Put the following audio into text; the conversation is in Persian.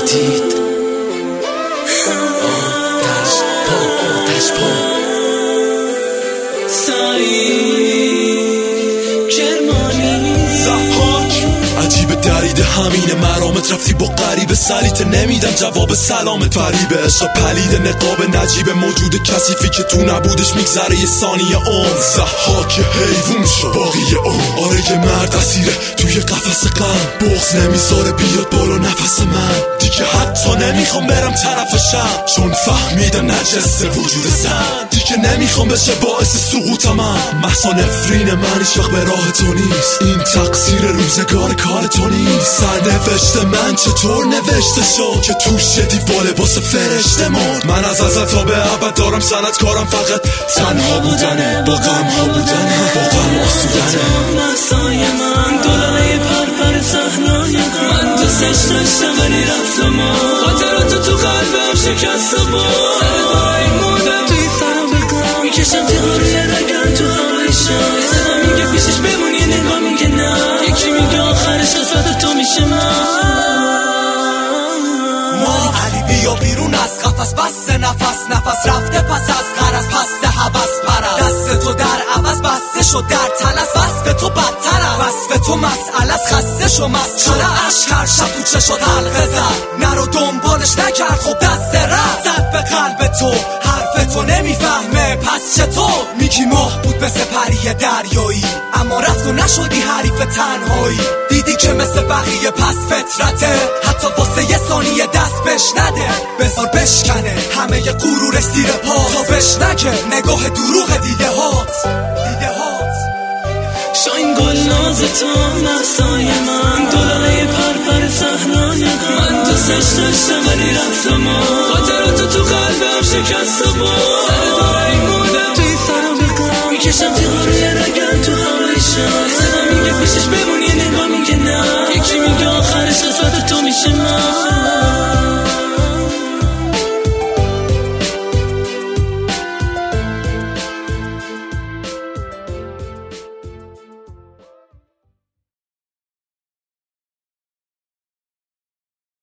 جدید آتش پا عجیب دریده همینه مرامت رفتی با غریبه سلیت نمیدم جواب سلامت فریبه عشق پلید نقاب نجیب موجود کثیفی که تو نبودش میگذره یه ثانیه عمر ضحاک حیوون شد باقی عمر آره یه مرد اسیره توی قفس غم بغض نمیذاره بیاد بالا نفس من دیگه حتی نمیخوام برم طرفشم چون فهمیدم نجسه وجود زن دیگه نمیخوام بشه باعث سقوطم محض نفرین من هیچ وقت به راه تو نیست این تقصیر روزگار کار تو نیست سرنوشت من چطور نوشته شد که توش یه دیوار لباس فرشته مرد من از ازل تا به ابد دارم صنعتکارم فقط تنها بودنه با غم ها بودنه با غم آسودنه محصای من دلاره پرپر صحنای من دوستش داشتم ولی رفتم خاطرات تو قلبم شکستم سر برای مودم توی سرم بگم میکشم تیغاری رگم تو هوایشم صدا میگه پیشش بمونی نگاه میگه نه یکی میگه آخرش قسمت تو میشه من ما علی بیا بیرون از قفس بسته نفس رفته پس از غرض پسته حبس پرست دست تو در عوض بسته شد در تلس وصف تو بدتر وصف تو مسئله از خسته شو مسخره عشق هر شب تو چشات حلقه زد نرو دنبالش نکرد خب دست رد زد به قلب تو حرف تو نمیفهمه پس چطور میگی ماه بود مثل پری دریایی اما رفت و نشدی حریف تنهایی دیدی که مثل بقیه پس فطرته حتی واسه یه ثانیه دست بش نده بذار بشکنه همه ی غرورش زیر پا تا بشنکه نگاه دروغ دیده هات شاین گل ناز تو محصای من دلاره پرپر صحنای من دوستش داشتم ولی رفتم خاطرات تو قلبم شکستم